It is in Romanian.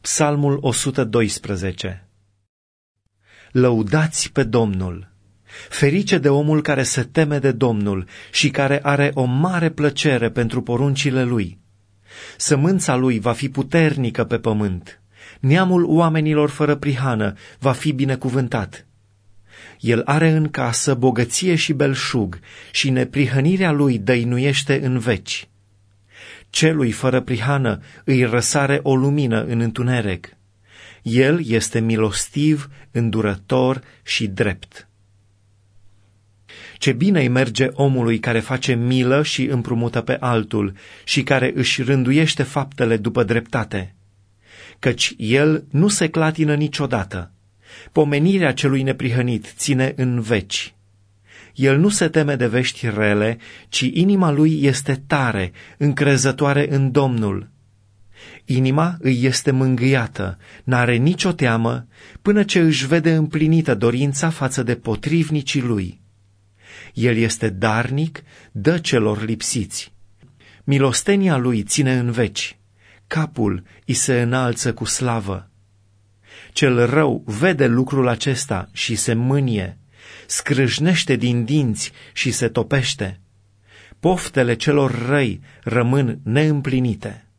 Psalmul 112. Lăudați pe Domnul! Ferice de omul care se teme de Domnul și care are o mare plăcere pentru poruncile lui. Sămânța lui va fi puternică pe pământ. Neamul oamenilor fără prihană va fi binecuvântat. El are în casă bogăție și belșug și neprihănirea lui dăinuiește în veci. Celui fără prihană îi răsare o lumină în întuneric. El este milostiv, îndurător și drept. Ce bine îi merge omului care face milă și împrumută pe altul și care își rânduiește faptele după dreptate, căci el nu se clatină niciodată. Pomenirea celui neprihănit ține în veci. El nu se teme de vești rele, ci inima lui este tare, încrezătoare în Domnul. Inima îi este mângâiată, n-are nicio teamă, până ce își vede împlinită dorința față de potrivnicii lui. El este darnic, dă celor lipsiți. Milostenia lui ține în veci, capul îi se înalță cu slavă. Cel rău vede lucrul acesta și se mânie, scrâșnește din dinți și se topește. Poftele celor răi rămân neîmplinite.